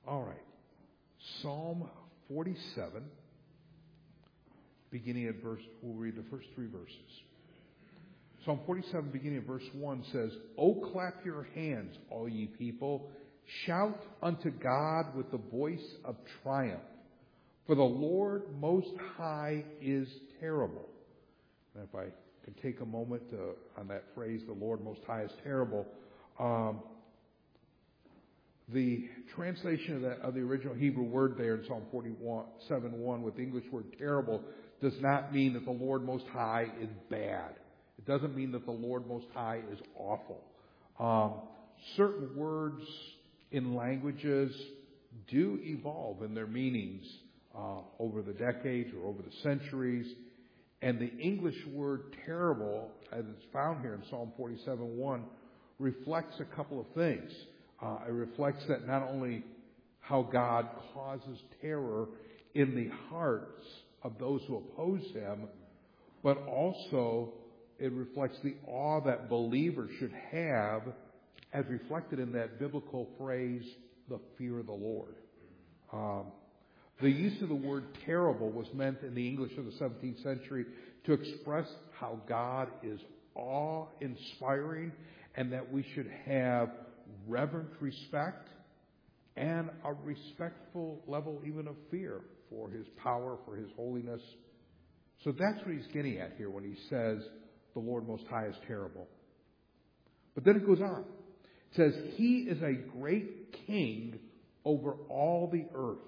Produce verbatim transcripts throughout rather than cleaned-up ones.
All right. Psalm forty-seven, beginning at verse, we'll read the first three verses. Psalm forty-seven, beginning at verse one says, "O clap your hands, all ye people. Shout unto God with the voice of triumph. For the Lord Most High is terrible." And if I can take a moment to, on that phrase, the Lord Most High is terrible, um, the translation of, that, of the original Hebrew word there in Psalm forty-seven one with the English word terrible does not mean that the Lord Most High is bad. It doesn't mean that the Lord Most High is awful. Um, certain words in languages do evolve in their meanings uh, over the decades or over the centuries. And the English word terrible, as it's found here in Psalm forty-seven one, reflects a couple of things. Uh, it reflects that not only how God causes terror in the hearts of those who oppose Him, but also it reflects the awe that believers should have, as reflected in that biblical phrase, the fear of the Lord. Um, the use of the word terrible was meant in the English of the seventeenth century to express how God is awe-inspiring and that we should have reverent respect and a respectful level even of fear for His power, for His holiness. So that's what He's getting at here when He says the Lord Most High is terrible. But then it goes on. It says, He is a great king over all the earth.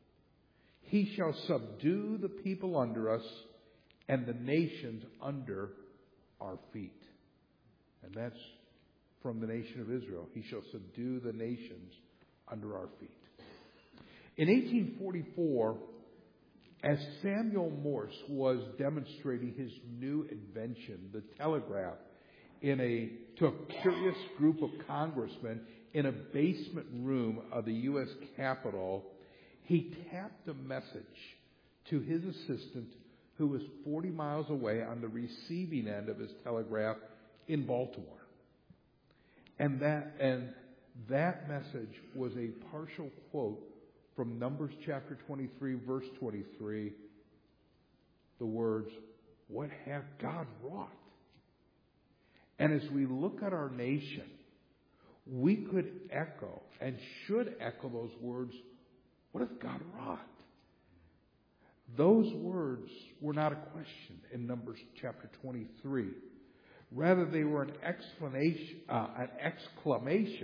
He shall subdue the people under us and the nations under our feet. And that's from the nation of Israel. He shall subdue the nations under our feet. In eighteen forty-four, as Samuel Morse was demonstrating his new invention, the telegraph, in a to a curious group of congressmen in a basement room of the U S Capitol, he tapped a message to his assistant who was forty miles away on the receiving end of his telegraph in Baltimore. And that, and that message was a partial quote from Numbers chapter twenty-three, verse twenty-three, the words, "What hath God wrought?" And as we look at our nation, we could echo and should echo those words, "What hath God wrought?" Those words were not a question in Numbers chapter twenty-three. Rather, they were an explanation, uh, an exclamation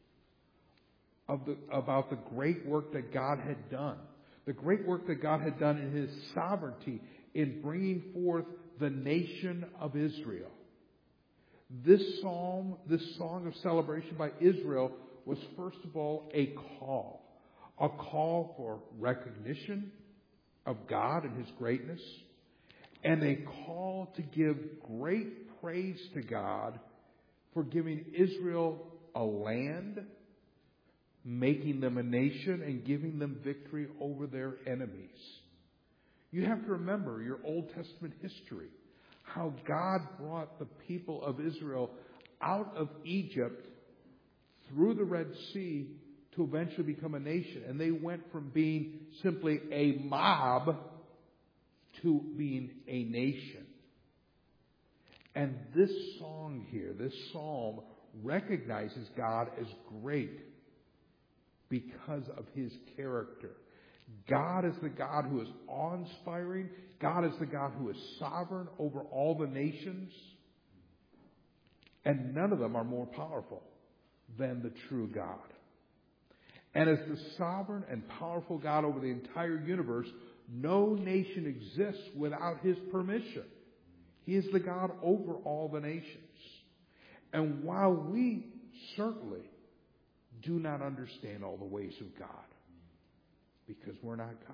of the, about the great work that God had done. The great work that God had done in His sovereignty in bringing forth the nation of Israel. This psalm, this song of celebration by Israel was first of all a call. A call for recognition of God and His greatness. And a call to give great praise to God for giving Israel a land, making them a nation, and giving them victory over their enemies. You have to remember your Old Testament history, how God brought the people of Israel out of Egypt through the Red Sea to eventually become a nation. And they went from being simply a mob to being a nation. And this song here, this psalm, recognizes God as great because of His character. God is the God who is awe-inspiring. God is the God who is sovereign over all the nations. And none of them are more powerful than the true God. And as the sovereign and powerful God over the entire universe, no nation exists without His permission. He is the God over all the nations. And while we certainly do not understand all the ways of God, because we're not God,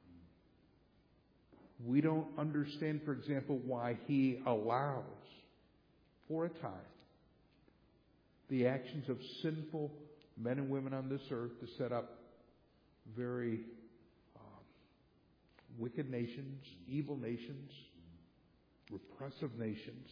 we don't understand, for example, why He allows, for a time, the actions of sinful men and women on this earth to set up very um, wicked nations, evil nations, repressive nations.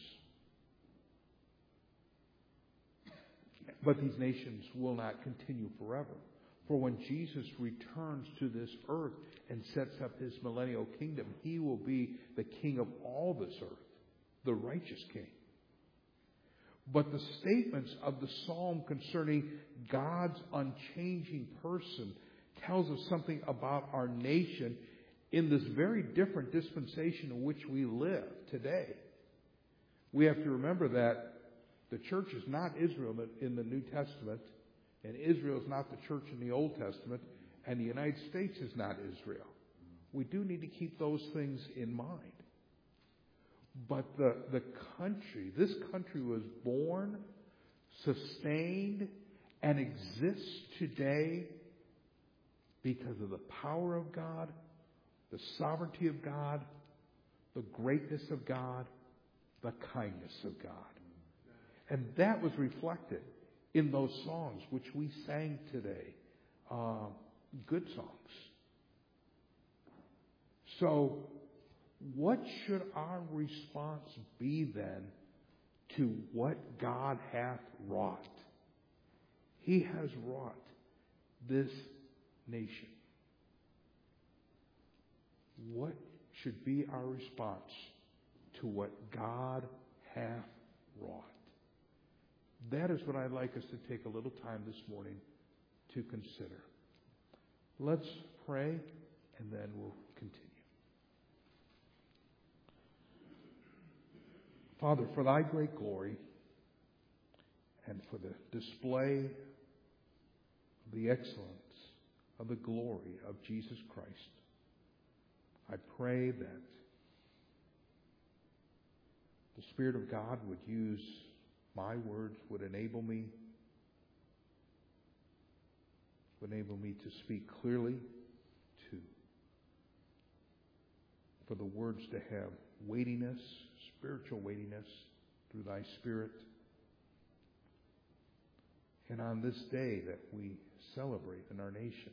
But these nations will not continue forever. For when Jesus returns to this earth and sets up his millennial kingdom, he will be the king of all this earth, the righteous king. But the statements of the psalm concerning God's unchanging person tells us something about our nation in this very different dispensation in which we live today. We have to remember that the church is not Israel in the New Testament, and Israel is not the church in the Old Testament, and the United States is not Israel. We do need to keep those things in mind. But the, the country, this country was born, sustained, and exists today because of the power of God, the sovereignty of God, the greatness of God, the kindness of God. And that was reflected in those songs which we sang today. Uh, good songs. So, what should our response be then to what God hath wrought? He has wrought this nation. What should be our response to what God hath wrought? That is what I'd like us to take a little time this morning to consider. Let's pray, and then we'll continue. Father, for thy great glory and for the display of the excellence of the glory of Jesus Christ, I pray that the Spirit of God would use my words, would enable me, would enable me to speak clearly, to for the words to have weightiness, spiritual weightiness through thy Spirit. And on this day that we celebrate in our nation,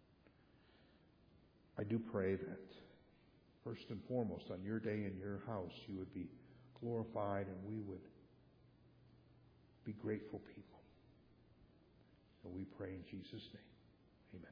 I do pray that first and foremost on your day in your house you would be glorified and we would be grateful people. And we pray in Jesus' name. Amen.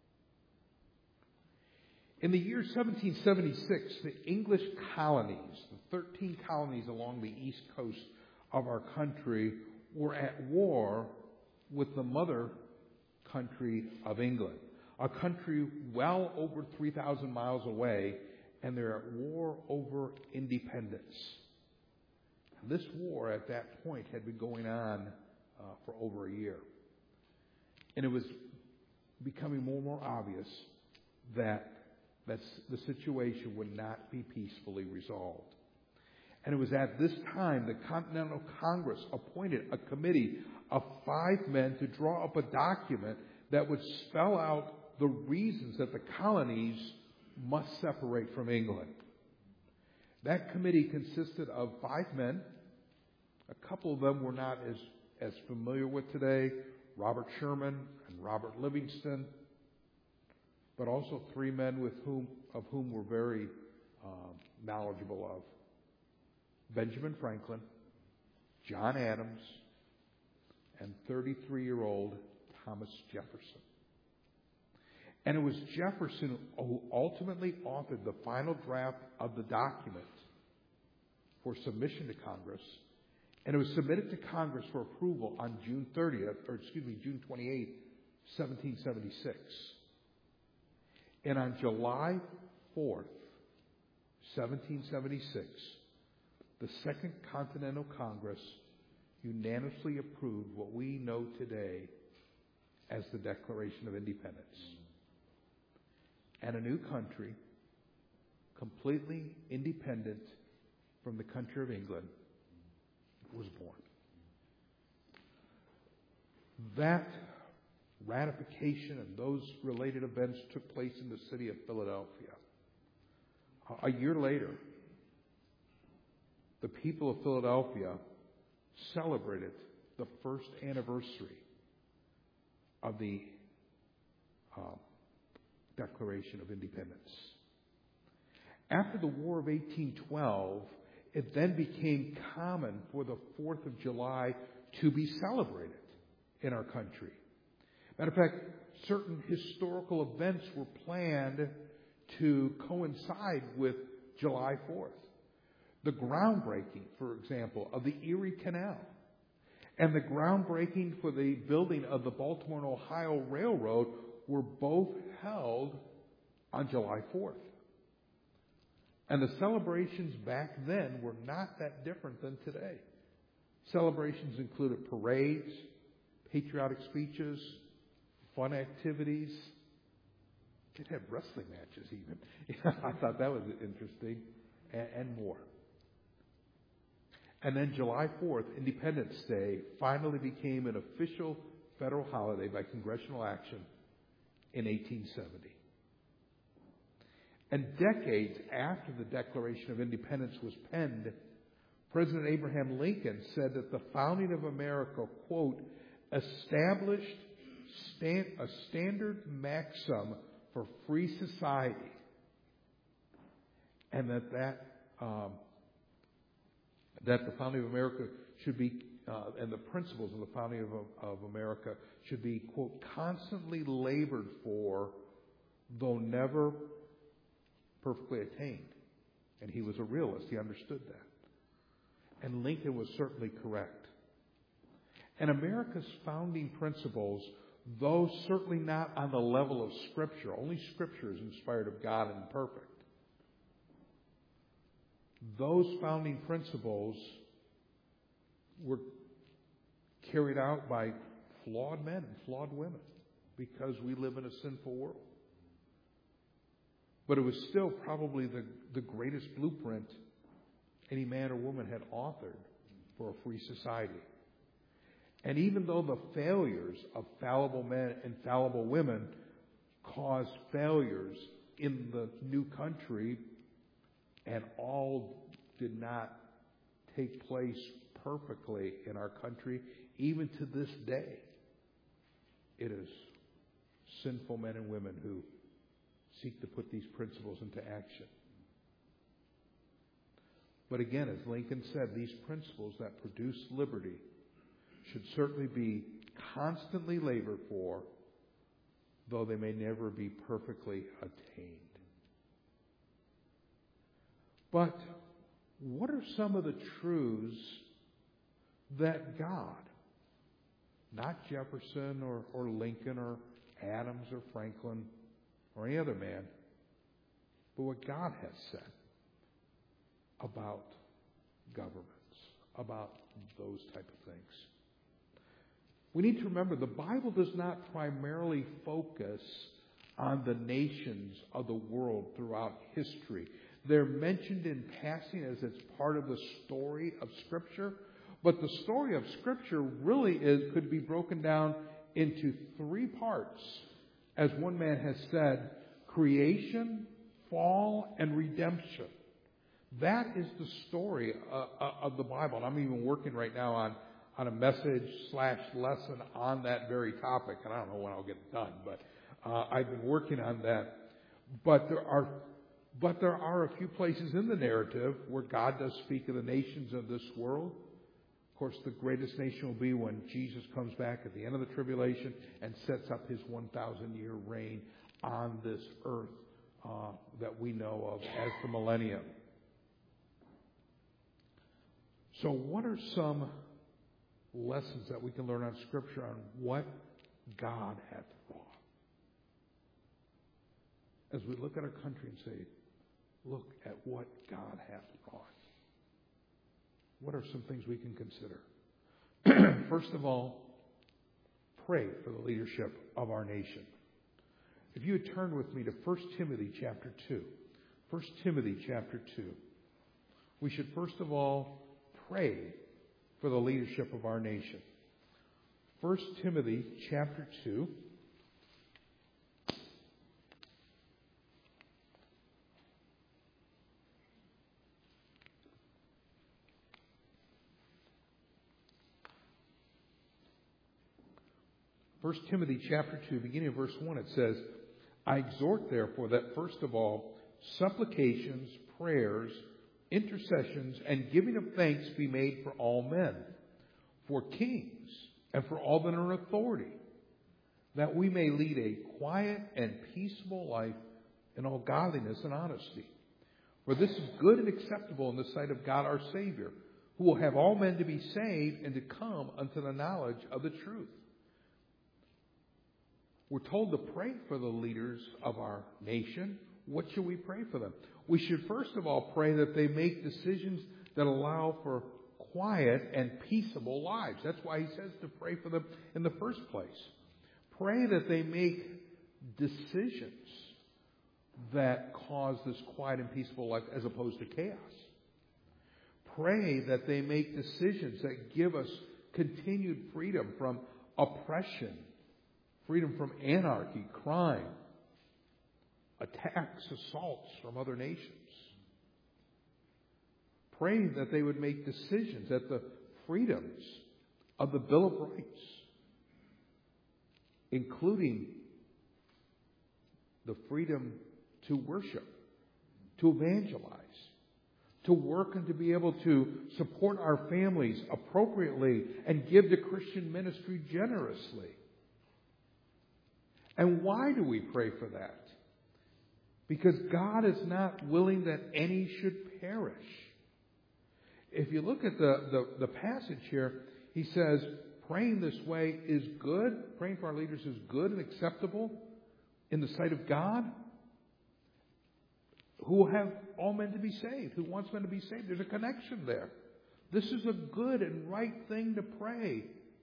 In the year seventeen seventy-six, the English colonies, the thirteen colonies along the east coast of our country, were at war with the mother country of England, a country well over three thousand miles away, and they're at war over independence. This war at that point had been going on uh, for over a year. And it was becoming more and more obvious that that's, the situation would not be peacefully resolved. And it was at this time the Continental Congress appointed a committee of five men to draw up a document that would spell out the reasons that the colonies must separate from England. That committee consisted of five men. A couple of them we're not as, as familiar with today, Robert Sherman and Robert Livingston, but also three men with whom, of whom we're very um, knowledgeable of. Benjamin Franklin, John Adams, and thirty-three-year-old Thomas Jefferson. And it was Jefferson who ultimately authored the final draft of the document for submission to Congress, and it was submitted to Congress for approval on June thirtieth, or excuse me, June twenty-eighth, seventeen seventy-six. And on July fourth, seventeen seventy-six, the Second Continental Congress unanimously approved what we know today as the Declaration of Independence. And a new country, completely independent from the country of England, was born. That ratification and those related events took place in the city of Philadelphia. A year later, the people of Philadelphia celebrated the first anniversary of the uh, Declaration of Independence. After the War of eighteen twelve, it then became common for the fourth of July to be celebrated in our country. Matter of fact, certain historical events were planned to coincide with July fourth. The groundbreaking, for example, of the Erie Canal and the groundbreaking for the building of the Baltimore and Ohio Railroad were both held on July fourth. And the celebrations back then were not that different than today. Celebrations included parades, patriotic speeches, fun activities. They'd have wrestling matches even. I thought that was interesting, and, and more. And then July fourth, Independence Day, finally became an official federal holiday by congressional action in eighteen seventy. And decades after the Declaration of Independence was penned, President Abraham Lincoln said that the founding of America, quote, established stand, a standard maxim for free society, and that that, um, that the founding of America should be, uh, and the principles of the founding of, of America should be, quote, constantly labored for, though never perfectly attained. And he was a realist. He understood that. And Lincoln was certainly correct. And America's founding principles, though certainly not on the level of Scripture, only Scripture is inspired of God and perfect. Those founding principles were carried out by flawed men and flawed women because we live in a sinful world. But it was still probably the, the greatest blueprint any man or woman had authored for a free society. And even though the failures of fallible men and fallible women caused failures in the new country, and all did not take place perfectly in our country, even to this day, it is sinful men and women who seek to put these principles into action. But again, as Lincoln said, these principles that produce liberty should certainly be constantly labored for, though they may never be perfectly attained. But what are some of the truths that God, not Jefferson or, or Lincoln or Adams or Franklin or any other man, but what God has said about governments, about those type of things? We need to remember the Bible does not primarily focus on the nations of the world throughout history. They're mentioned in passing as it's part of the story of Scripture, but the story of Scripture really is could be broken down into three parts. As one man has said, creation, fall, and redemption. That is the story uh, uh, of the Bible. And I'm even working right now on, on a message slash lesson on that very topic. And I don't know when I'll get it done, but uh, I've been working on that. But there are but there are a few places in the narrative where God does speak of the nations of this world. Of course, the greatest nation will be when Jesus comes back at the end of the tribulation and sets up his one thousand year reign on this earth uh, that we know of as the millennium. So what are some lessons that we can learn on Scripture on what God hath wrought? As we look at our country and say, look at what God hath wrought. What are some things we can consider? First of all, pray for the leadership of our nation. If you would turn with me to First Timothy chapter two. First Timothy chapter two. We should first of all pray for the leadership of our nation. First Timothy chapter two. First Timothy chapter two, beginning of verse one, it says, I exhort therefore that first of all, supplications, prayers, intercessions, and giving of thanks be made for all men, for kings, and for all that are in authority, that we may lead a quiet and peaceable life in all godliness and honesty. For this is good and acceptable in the sight of God our Savior, who will have all men to be saved and to come unto the knowledge of the truth. We're told to pray for the leaders of our nation. What should we pray for them? We should first of all pray that they make decisions that allow for quiet and peaceable lives. That's why he says to pray for them in the first place. Pray that they make decisions that cause this quiet and peaceful life as opposed to chaos. Pray that they make decisions that give us continued freedom from oppression, freedom from anarchy, crime, attacks, assaults from other nations. Pray that they would make decisions that the freedoms of the Bill of Rights, including the freedom to worship, to evangelize, to work and to be able to support our families appropriately and give to Christian ministry generously. And why do we pray for that? Because God is not willing that any should perish. If you look at the, the, the passage here, he says, praying this way is good. Praying for our leaders is good and acceptable in the sight of God, who will have all men to be saved, who wants men to be saved. There's a connection there. This is a good and right thing to pray,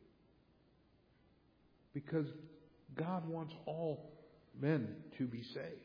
because God wants all men to be saved.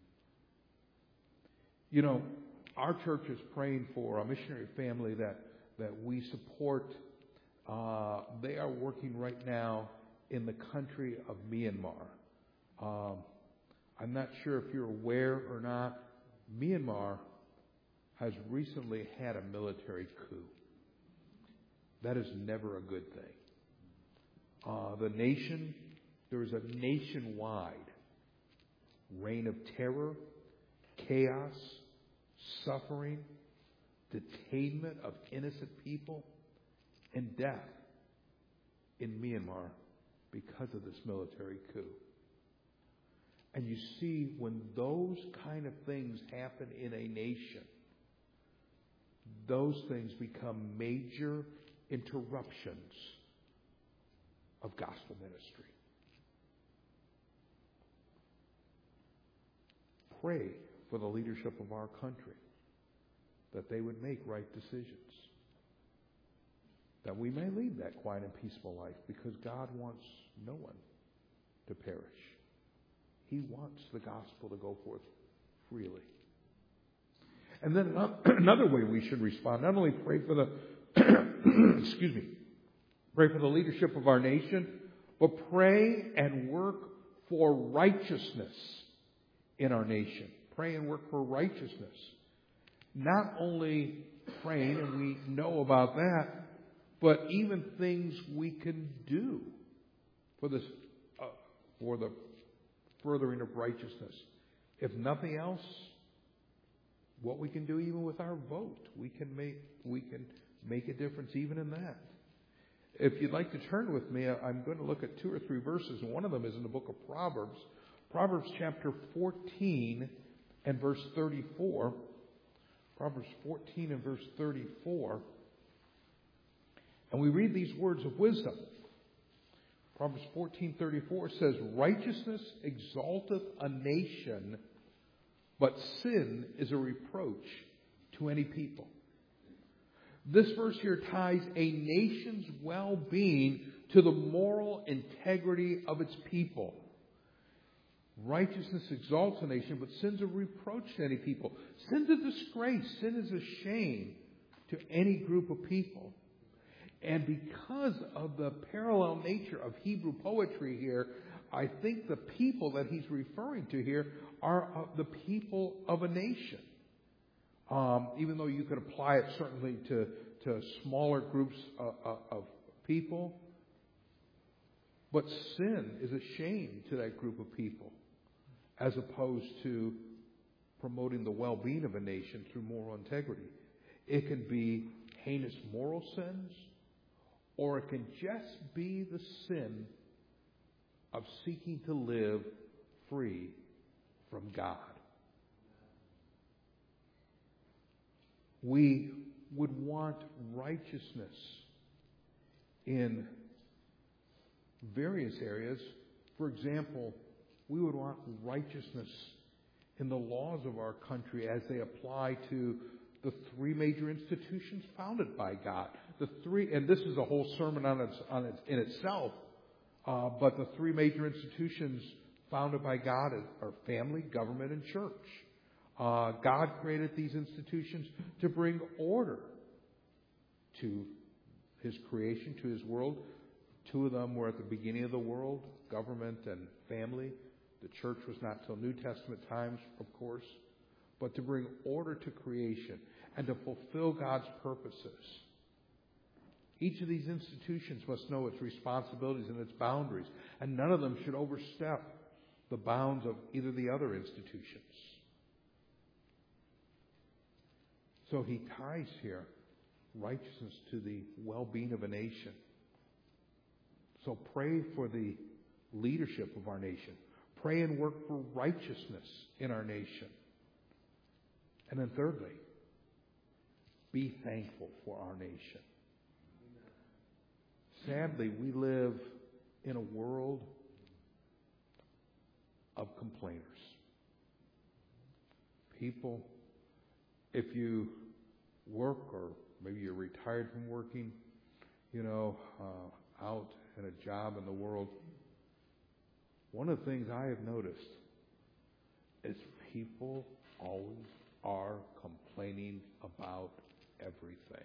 You know, our church is praying for a missionary family that, that we support. Uh, they are working right now in the country of Myanmar. Um, I'm not sure if you're aware or not, Myanmar has recently had a military coup. That is never a good thing. Uh, the nation, there is a nationwide reign of terror, chaos, suffering, detainment of innocent people, and death in Myanmar because of this military coup. And you see, when those kind of things happen in a nation, those things become major interruptions of gospel ministry. Pray for the leadership of our country, that they would make right decisions, that we may lead that quiet and peaceful life, because God wants no one to perish. He wants the gospel to go forth freely. And then another way we should respond, not only pray for the excuse me, pray for the leadership of our nation, but pray and work for righteousness in our nation. Pray and work for righteousness. Not only praying, and we know about that, but even things we can do for this, uh, for the furthering of righteousness. If nothing else, what we can do even with our vote, we can make we can make a difference even in that. If you'd like to turn with me, I'm going to look at two or three verses, and one of them is in the book of Proverbs. Proverbs chapter fourteen and verse thirty-four. Proverbs fourteen and verse thirty-four. And we read these words of wisdom. Proverbs fourteen thirty-four says, righteousness exalteth a nation, but sin is a reproach to any people. This verse here ties a nation's well-being to the moral integrity of its people. Righteousness exalts a nation, but sin's a reproach to any people. Sin's a disgrace. Sin is a shame to any group of people. And because of the parallel nature of Hebrew poetry here, I think the people that he's referring to here are uh, the people of a nation. Um, even though you could apply it certainly to, to smaller groups uh, uh, of people. But sin is a shame to that group of people, as opposed to promoting the well-being of a nation through moral integrity. It can be heinous moral sins, or it can just be the sin of seeking to live free from God. We would want righteousness in various areas. For example, we would want righteousness in the laws of our country as they apply to the three major institutions founded by God. The three, and this is a whole sermon on its, on its in itself. Uh, but the three major institutions founded by God are family, government, and church. Uh, God created these institutions to bring order to His creation, to His world. Two of them were at the beginning of the world, government and family. The church was not till New Testament times, of course. But to bring order to creation and to fulfill God's purposes. Each of these institutions must know its responsibilities and its boundaries, and none of them should overstep the bounds of either the other institutions. So he ties here righteousness to the well-being of a nation. So pray for the leadership of our nation. Pray and work for righteousness in our nation. And then thirdly, be thankful for our nation. Sadly, we live in a world of complainers. People, if you work or maybe you're retired from working, you know, uh, out in a job in the world, one of the things I have noticed is people always are complaining about everything.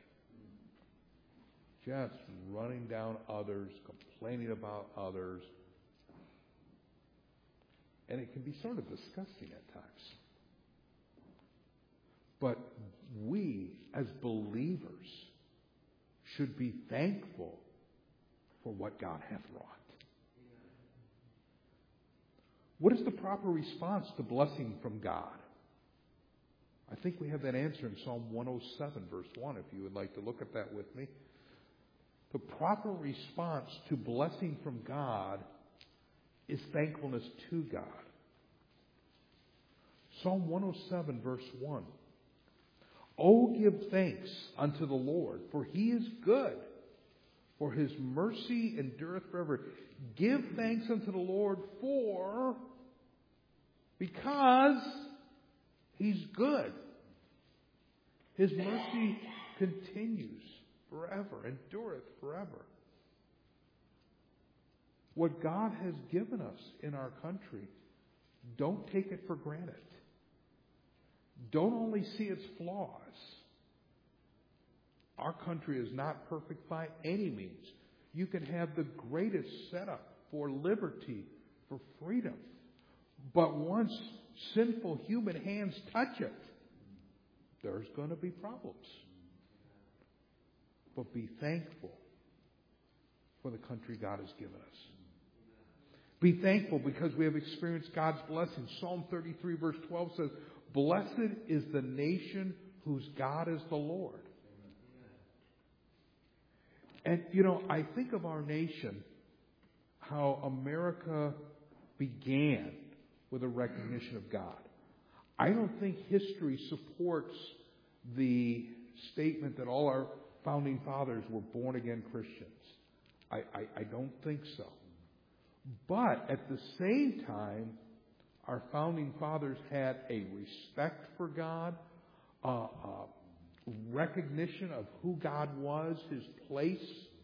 Just running down others, complaining about others. And it can be sort of disgusting at times. But we, as believers, should be thankful for what God hath wrought. What is the proper response to blessing from God? I think we have that answer in Psalm one oh seven, verse one, if you would like to look at that with me. The proper response to blessing from God is thankfulness to God. Psalm one oh seven, verse one. Oh, give thanks unto the Lord, for He is good, for His mercy endureth forever. Give thanks unto the Lord for, because He's good. His mercy continues forever, endureth forever. What God has given us in our country, don't take it for granted. Don't only see its flaws. Our country is not perfect by any means. You can have the greatest setup for liberty, for freedom. But once sinful human hands touch it, there's going to be problems. But be thankful for the country God has given us. Be thankful because we have experienced God's blessing. Psalm thirty-three verse twelve says, blessed is the nation whose God is the Lord. And, you know, I think of our nation, how America began with a recognition of God. I don't think history supports the statement that all our founding fathers were born-again Christians. I, I, I don't think so. But at the same time, our founding fathers had a respect for God, a, a recognition of who God was, His place.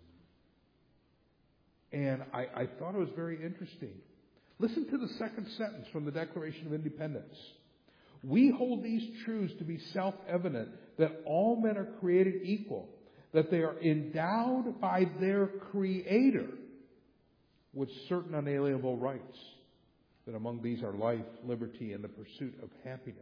And I, I thought it was very interesting. Listen to the second sentence from the Declaration of Independence. We hold these truths to be self-evident, that all men are created equal, that they are endowed by their Creator with certain unalienable rights, that among these are life, liberty, and the pursuit of happiness.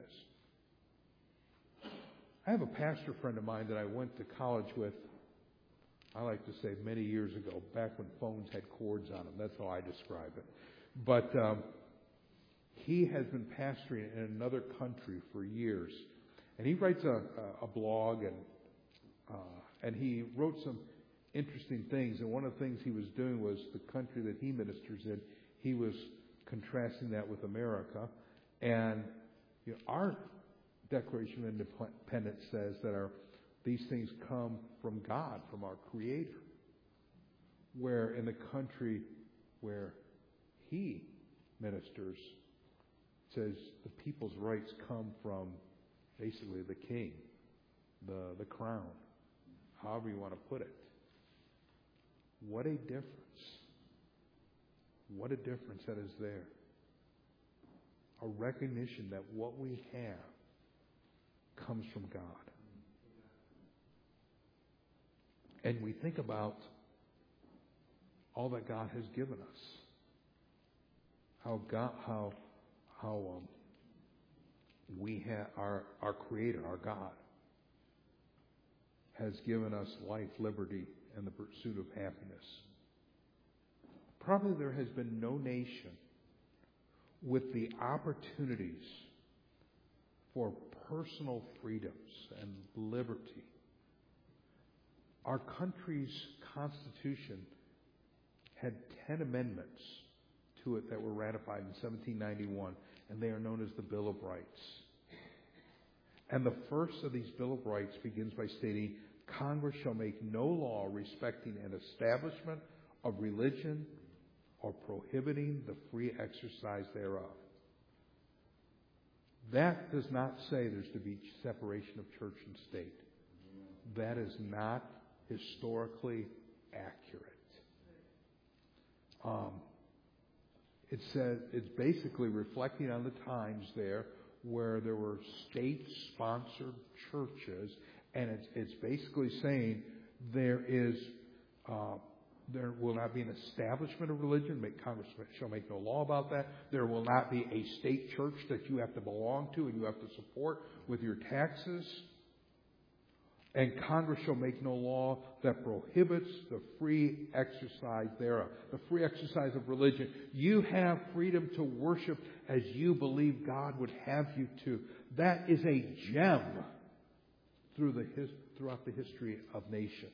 I have a pastor friend of mine that I went to college with, I like to say many years ago, back when phones had cords on them. That's how I describe it. But um, he has been pastoring in another country for years. And he writes a, a blog, and uh, and he wrote some interesting things. And one of the things he was doing was the country that he ministers in, he was contrasting that with America. And you know, our Declaration of Independence says that our, these things come from God, from our Creator. Where in the country where he ministers, says the people's rights come from basically the king, the, the crown, however you want to put it. What a difference. What a difference that is there. A recognition that what we have comes from God. And we think about all that God has given us. How God, how, how um, we have our our Creator, our God, has given us life, liberty, and the pursuit of happiness. Probably there has been no nation with the opportunities for personal freedoms and liberty. Our country's Constitution had ten amendments to it that were ratified in seventeen ninety-one, and they are known as the Bill of Rights. And the first of these Bill of Rights begins by stating, Congress shall make no law respecting an establishment of religion or prohibiting the free exercise thereof. That does not say there's to be separation of church and state. That is not historically accurate. Um, it says it's basically reflecting on the times there where there were state-sponsored churches, and it's it's basically saying there is uh, there will not be an establishment of religion. Make, Congress shall make no law about that. There will not be a state church that you have to belong to and you have to support with your taxes. And Congress shall make no law that prohibits the free exercise thereof. The free exercise of religion. You have freedom to worship as you believe God would have you to. That is a gem through the his, throughout the history of nations.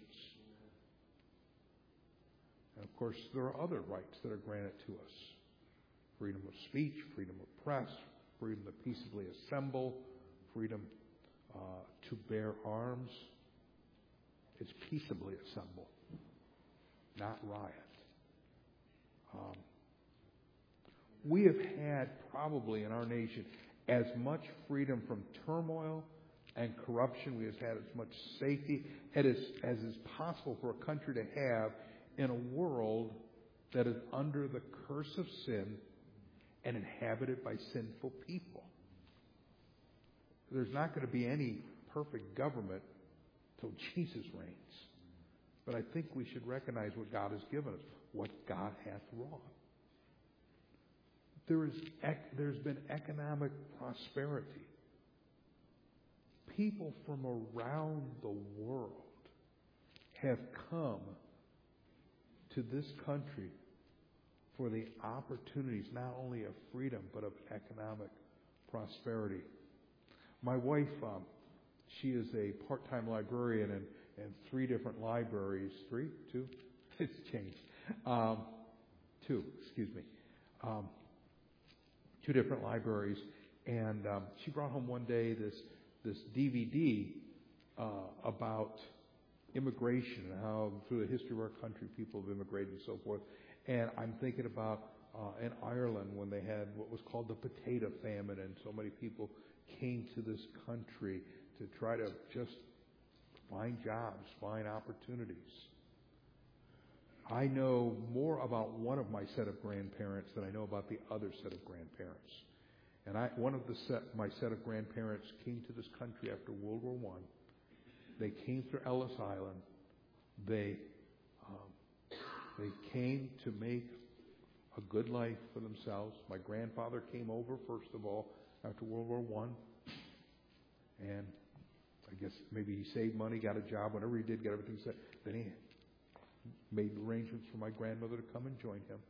And of course, there are other rights that are granted to us. Freedom of speech, freedom of press, freedom to peaceably assemble, freedom Uh, to bear arms. It's peaceably assemble, not riot. Um, we have had probably in our nation as much freedom from turmoil and corruption. We have had as much safety as, as is possible for a country to have in a world that is under the curse of sin and inhabited by sinful people. There's not going to be any perfect government till Jesus reigns. But I think we should recognize what God has given us, what God hath wrought. There is, there's been economic prosperity. People from around the world have come to this country for the opportunities not only of freedom but of economic prosperity. My wife, um, she is a part-time librarian in, in three different libraries. Three? Two? It's changed. Um, two, excuse me. Um, two different libraries. And um, she brought home one day this this D V D uh, about immigration and how through the history of our country people have immigrated and so forth. And I'm thinking about uh, in Ireland when they had what was called the potato famine, and so many people came to this country to try to just find jobs, find opportunities. I know more about one of my set of grandparents than I know about the other set of grandparents. And I, one of the set, my set of grandparents came to this country after World War One. They came through Ellis Island. They um, they came to make a good life for themselves. My grandfather came over first of all after World War One, and I guess maybe he saved money, got a job, whatever he did, got everything set. Then he made arrangements for my grandmother to come and join him.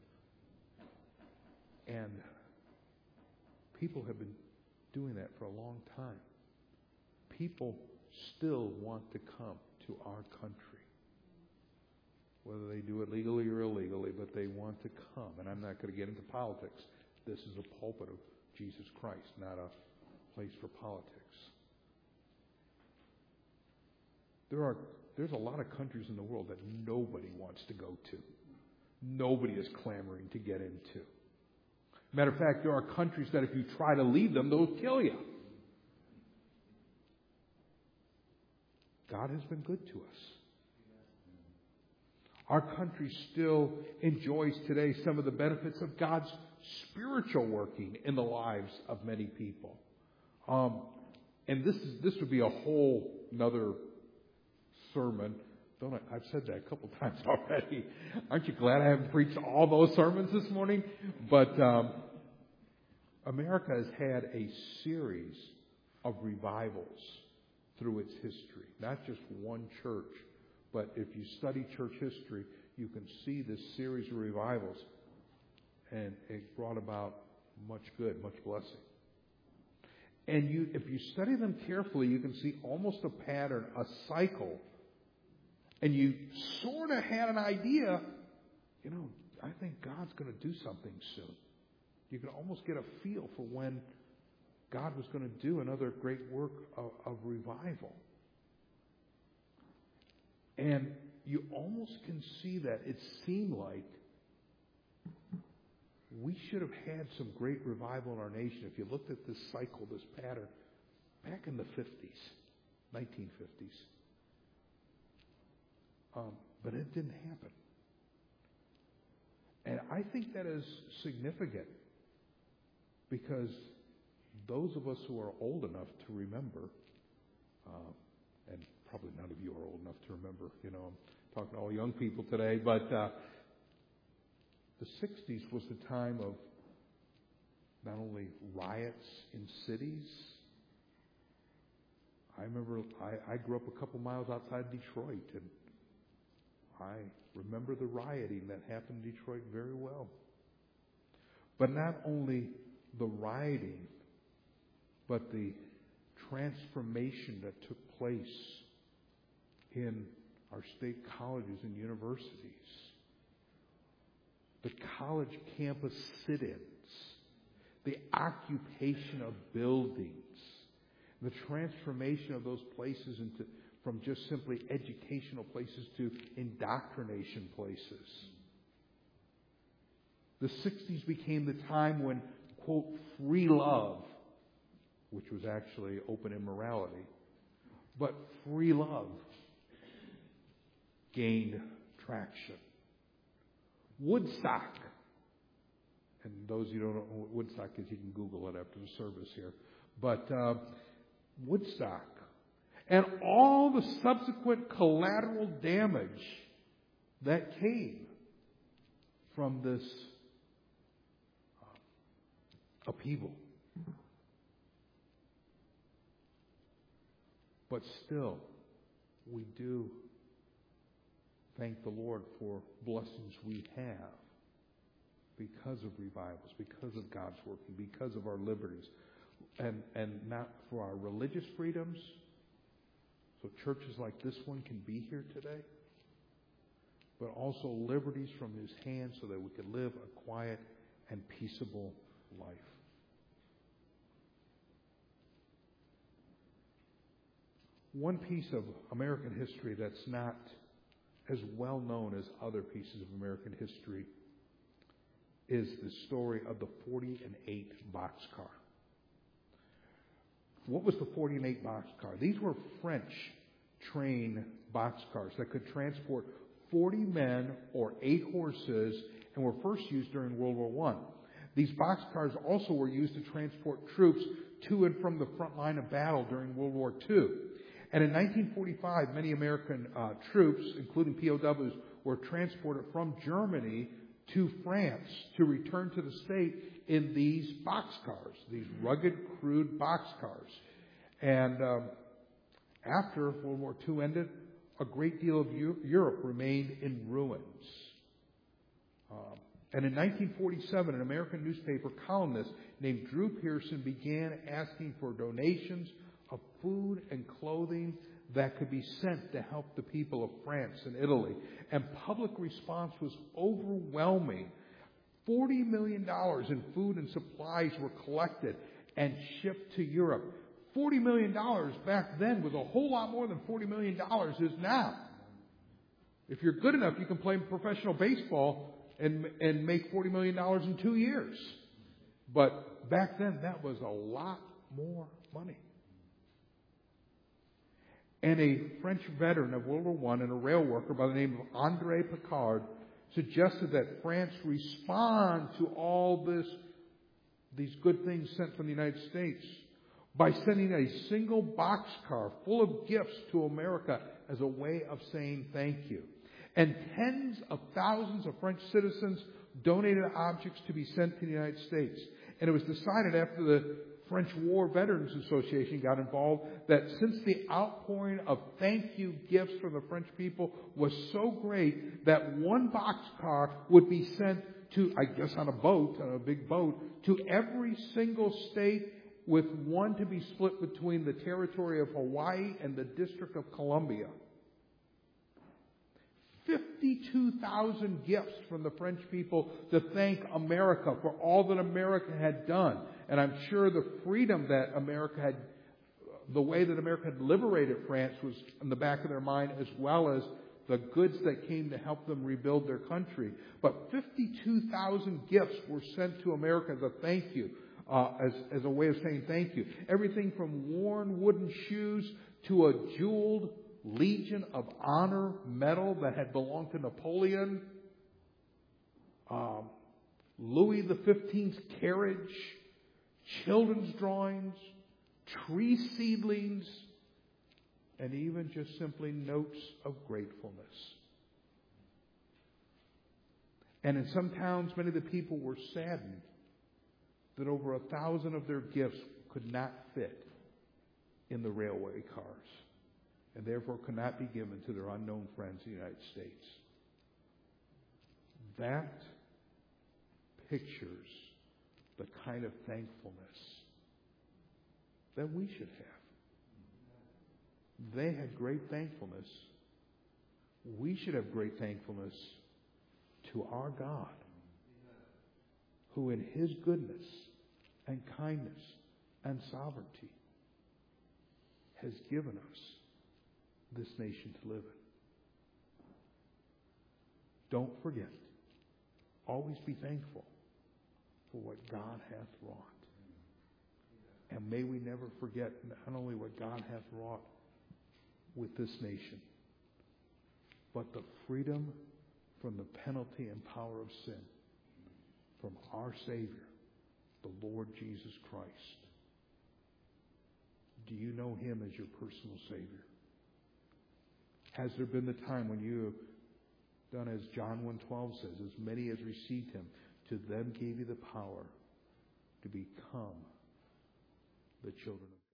And people have been doing that for a long time. People still want to come to our country. whether they do it legally or illegally, but they want to come. And I'm not going to get into politics. This is a pulpit of Jesus Christ, not a place for politics. There are there's a lot of countries in the world that nobody wants to go to. Nobody is clamoring to get into. Matter of fact, there are countries that if you try to leave them, they'll kill you. God has been good to us. Our country still enjoys today some of the benefits of God's spiritual working in the lives of many people. Um, and this is this would be a whole another sermon. Don't I, I've said that a couple times already. Aren't you glad I haven't preached all those sermons this morning? But um, America has had a series of revivals through its history. Not just one church, but if you study church history, you can see this series of revivals. And it brought about much good, much blessing. And you, if you study them carefully, you can see almost a pattern, a cycle. And you sort of had an idea, you know, I think God's going to do something soon. You can almost get a feel for when God was going to do another great work of, of revival. And you almost can see that it seemed like we should have had some great revival in our nation. If you looked at this cycle, this pattern, back in the fifties, nineteen fifties. Um, but it didn't happen. And I think that is significant because those of us who are old enough to remember, uh, and probably none of you are old enough to remember, you know, I'm talking to all young people today, but uh, the sixties was the time of not only riots in cities. I remember I, I grew up a couple miles outside Detroit, and I remember the rioting that happened in Detroit very well. But not only the rioting, but the transformation that took place in our state colleges and universities. The college campus sit-ins, the occupation of buildings, the transformation of those places into from just simply educational places to indoctrination places. The sixties became the time when, quote, free love, which was actually open immorality, but free love gained traction. Woodstock, and those of you who don't know what Woodstock is, you can Google it after the service here, but uh, Woodstock, and all the subsequent collateral damage that came from this uh, upheaval. But still, we do thank the Lord for blessings we have because of revivals, because of God's working, because of our liberties, and, and not for our religious freedoms. So churches like this one can be here today, but also liberties from His hand so that we can live a quiet and peaceable life. One piece of American history that's not as well known as other pieces of American history is the story of the forty and eight boxcar. What was the forty and eight boxcar? These were French train boxcars that could transport forty men or eight horses and were first used during World War One. These boxcars also were used to transport troops to and from the front line of battle during World War Two. And in nineteen forty-five, many American uh, troops, including P O Ws, were transported from Germany to France to return to the state in these boxcars, these rugged, crude boxcars. And um, after World War Two ended, a great deal of U- Europe remained in ruins. Um, and in nineteen forty-seven, an American newspaper columnist named Drew Pearson began asking for donations of food and clothing that could be sent to help the people of France and Italy. And public response was overwhelming. forty million dollars in food and supplies were collected and shipped to Europe. forty million dollars back then was a whole lot more than forty million dollars is now. If you're good enough, you can play professional baseball and, and make forty million dollars in two years. But back then, that was a lot more money. And a French veteran of World War One and a rail worker by the name of André Picard suggested that France respond to all this, these good things sent from the United States by sending a single boxcar full of gifts to America as a way of saying thank you. And tens of thousands of French citizens donated objects to be sent to the United States. And it was decided after the French War Veterans Association got involved that since the outpouring of thank you gifts from the French people was so great that one boxcar would be sent to, I guess on a boat, on a big boat, to every single state, with one to be split between the territory of Hawaii and the District of Columbia. fifty-two thousand gifts from the French people to thank America for all that America had done. And I'm sure the freedom that America had, the way that America had liberated France was in the back of their mind, as well as the goods that came to help them rebuild their country. But fifty-two thousand gifts were sent to America as a thank you, uh, as, as a way of saying thank you. Everything from worn wooden shoes to a jeweled Legion of Honor medal that had belonged to Napoleon, um, Louis the fifteenth's carriage, children's drawings, tree seedlings, and even just simply notes of gratefulness. And in some towns, many of the people were saddened that over a thousand of their gifts could not fit in the railway cars, and therefore could not be given to their unknown friends in the United States. That pictures the kind of thankfulness that we should have. They had great thankfulness. We should have great thankfulness to our God, who in His goodness and kindness and sovereignty has given us this nation to live in. Don't forget. Always be thankful for what God hath wrought. And may we never forget not only what God hath wrought with this nation, but the freedom from the penalty and power of sin from our Savior, the Lord Jesus Christ. Do you know Him as your personal Savior? Has there been the time when you have done as John one twelve says, as many as received Him, to them gave you the power to become the children of God?